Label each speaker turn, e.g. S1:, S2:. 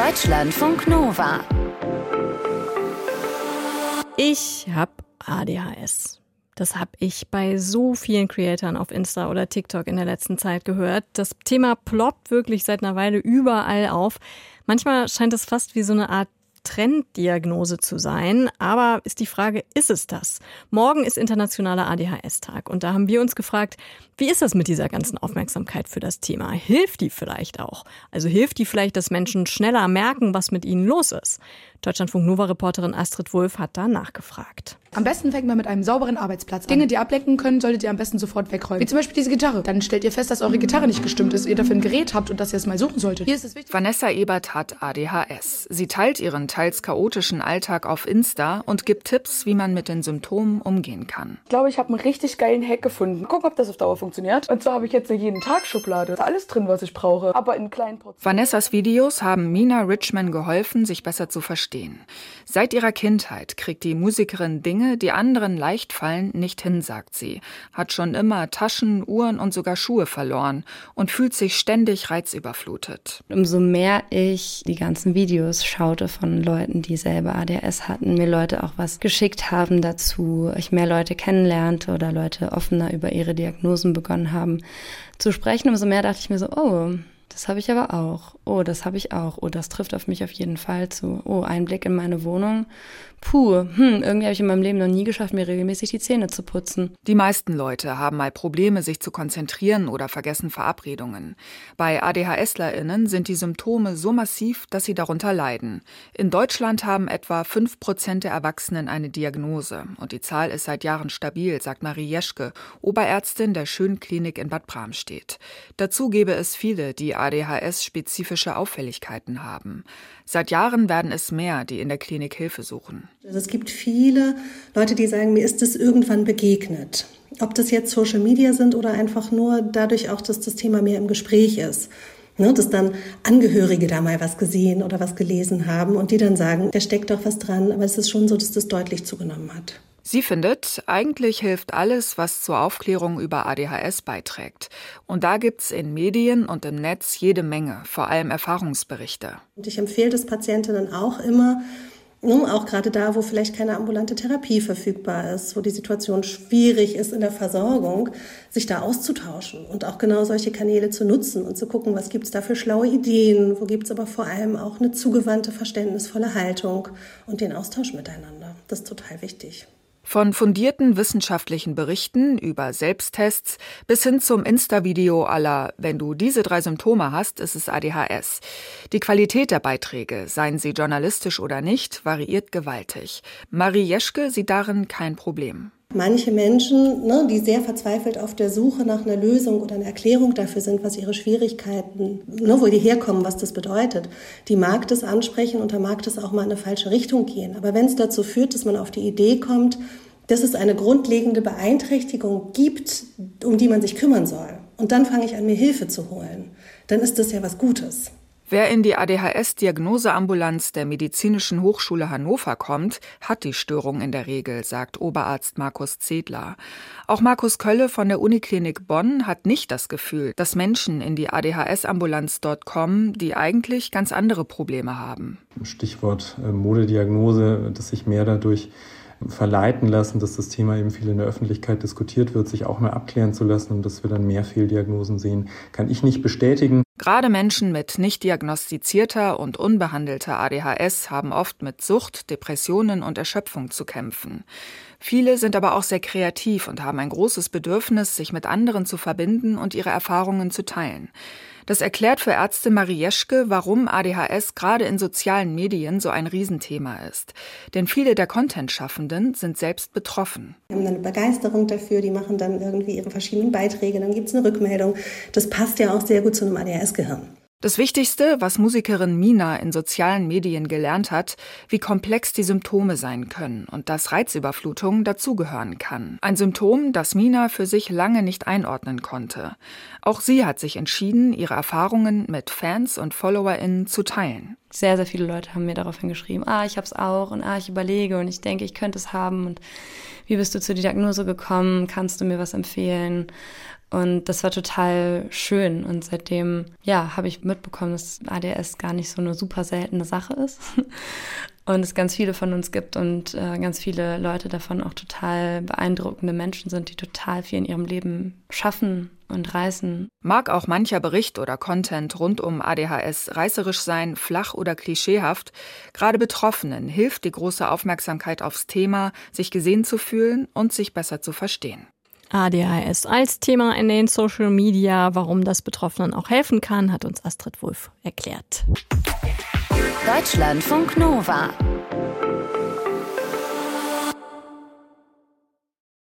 S1: Deutschlandfunk Nova.
S2: Ich habe ADHS. Das habe ich bei so vielen Creatoren auf Insta oder TikTok in der letzten Zeit gehört. Das Thema ploppt wirklich seit einer Weile überall auf. Manchmal scheint es fast wie so eine Art Trenddiagnose zu sein. Aber ist die Frage, ist es das? Morgen ist internationaler ADHS-Tag und da haben wir uns gefragt, wie ist das mit dieser ganzen Aufmerksamkeit für das Thema? Hilft die vielleicht auch? Also hilft die vielleicht, dass Menschen schneller merken, was mit ihnen los ist? Deutschlandfunk Nova-Reporterin Astrid Wulff hat da nachgefragt.
S3: Am besten fängt man mit einem sauberen Arbeitsplatz an. Dinge, die ablenken können, solltet ihr am besten sofort wegräumen. Wie zum Beispiel diese Gitarre. Dann stellt ihr fest, dass eure Gitarre nicht gestimmt ist, ihr dafür ein Gerät habt und dass ihr es mal suchen solltet. Hier ist es wichtig.
S4: Vanessa Ebert hat ADHS. Sie teilt ihren teils chaotischen Alltag auf Insta und gibt Tipps, wie man mit den Symptomen umgehen kann.
S3: Ich glaube, ich habe einen richtig geilen Hack gefunden. Gucken, ob das auf Dauer funktioniert. Und zwar habe ich jetzt eine jeden-Tag-Schublade. Da ist alles drin, was ich brauche, aber in kleinen Portionen.
S4: Vanessas Videos haben Mina Richman geholfen, sich besser zu verstehen. Seit ihrer Kindheit kriegt die Musikerin Dinge, die anderen leicht fallen, nicht hin, sagt sie. Hat schon immer Taschen, Uhren und sogar Schuhe verloren und fühlt sich ständig reizüberflutet.
S5: Umso mehr ich die ganzen Videos schaute von Leuten, die selber ADHS hatten, mir Leute auch was geschickt haben dazu, ich mehr Leute kennenlernte oder Leute offener über ihre Diagnosen begonnen haben zu sprechen, umso mehr dachte ich mir so, oh, das habe ich aber auch. Oh, das habe ich auch. Oh, das trifft auf mich auf jeden Fall zu. Oh, ein Blick in meine Wohnung. Puh, irgendwie habe ich in meinem Leben noch nie geschafft, mir regelmäßig die Zähne zu putzen.
S4: Die meisten Leute haben mal Probleme, sich zu konzentrieren oder vergessen Verabredungen. Bei ADHSlerInnen sind die Symptome so massiv, dass sie darunter leiden. In Deutschland haben etwa 5% der Erwachsenen eine Diagnose. Und die Zahl ist seit Jahren stabil, sagt Marie Jeschke, Oberärztin der Schönklinik in Bad Bramstedt. Dazu gäbe es viele, die ADHS-spezifische Auffälligkeiten haben. Seit Jahren werden es mehr, die in der Klinik Hilfe suchen.
S6: Also es gibt viele Leute, die sagen, mir ist das irgendwann begegnet. Ob das jetzt Social Media sind oder einfach nur dadurch auch, dass das Thema mehr im Gespräch ist. Ne, dass dann Angehörige da mal was gesehen oder was gelesen haben und die dann sagen, da steckt doch was dran, aber es ist schon so, dass das deutlich zugenommen hat.
S4: Sie findet, eigentlich hilft alles, was zur Aufklärung über ADHS beiträgt. Und da gibt's in Medien und im Netz jede Menge, vor allem Erfahrungsberichte.
S6: Und ich empfehle das Patientinnen auch immer, auch gerade da, wo vielleicht keine ambulante Therapie verfügbar ist, wo die Situation schwierig ist in der Versorgung, sich da auszutauschen und auch genau solche Kanäle zu nutzen und zu gucken, was gibt's da für schlaue Ideen, wo gibt's aber vor allem auch eine zugewandte, verständnisvolle Haltung und den Austausch miteinander. Das ist total wichtig.
S4: Von fundierten wissenschaftlichen Berichten über Selbsttests bis hin zum Insta-Video à la „Wenn du diese 3 Symptome hast, ist es ADHS". Die Qualität der Beiträge, seien sie journalistisch oder nicht, variiert gewaltig. Marie Jeschke sieht darin kein Problem.
S6: Manche Menschen, die sehr verzweifelt auf der Suche nach einer Lösung oder einer Erklärung dafür sind, was ihre Schwierigkeiten, wo die herkommen, was das bedeutet, die mag das ansprechen und da mag das auch mal in eine falsche Richtung gehen. Aber wenn es dazu führt, dass man auf die Idee kommt, dass es eine grundlegende Beeinträchtigung gibt, um die man sich kümmern soll, und dann fange ich an, mir Hilfe zu holen, dann ist das ja was Gutes.
S4: Wer in die ADHS-Diagnoseambulanz der Medizinischen Hochschule Hannover kommt, hat die Störung in der Regel, sagt Oberarzt Markus Zedler. Auch Markus Kölle von der Uniklinik Bonn hat nicht das Gefühl, dass Menschen in die ADHS-Ambulanz dort kommen, die eigentlich ganz andere Probleme haben.
S7: Stichwort Modediagnose, dass sich mehr dadurch verleiten lassen, dass das Thema eben viel in der Öffentlichkeit diskutiert wird, sich auch mal abklären zu lassen und dass wir dann mehr Fehldiagnosen sehen, kann ich nicht bestätigen.
S4: Gerade Menschen mit nicht diagnostizierter und unbehandelter ADHS haben oft mit Sucht, Depressionen und Erschöpfung zu kämpfen. Viele sind aber auch sehr kreativ und haben ein großes Bedürfnis, sich mit anderen zu verbinden und ihre Erfahrungen zu teilen. Das erklärt für Ärztin Marie Jeschke, warum ADHS gerade in sozialen Medien so ein Riesenthema ist. Denn viele der Content-Schaffenden sind selbst betroffen.
S6: Die haben dann eine Begeisterung dafür, die machen dann irgendwie ihre verschiedenen Beiträge, dann gibt es eine Rückmeldung. Das passt ja auch sehr gut zu einem ADHS-Gehirn.
S4: Das Wichtigste, was Musikerin Mina in sozialen Medien gelernt hat, wie komplex die Symptome sein können und dass Reizüberflutung dazugehören kann. Ein Symptom, das Mina für sich lange nicht einordnen konnte. Auch sie hat sich entschieden, ihre Erfahrungen mit Fans und FollowerInnen zu teilen.
S5: Sehr, sehr viele Leute haben mir daraufhin geschrieben, ich hab's auch und ich überlege und ich denke, ich könnte es haben und wie bist du zur Diagnose gekommen, kannst du mir was empfehlen? Und das war total schön. Und seitdem, habe ich mitbekommen, dass ADHS gar nicht so eine super seltene Sache ist. Und es ganz viele von uns gibt und ganz viele Leute davon auch total beeindruckende Menschen sind, die total viel in ihrem Leben schaffen und reißen.
S4: Mag auch mancher Bericht oder Content rund um ADHS reißerisch sein, flach oder klischeehaft, gerade Betroffenen hilft die große Aufmerksamkeit aufs Thema, sich gesehen zu fühlen und sich besser zu verstehen.
S2: ADHS als Thema in den Social Media, warum das Betroffenen auch helfen kann, hat uns Astrid Wulff erklärt.
S1: Deutschlandfunk Nova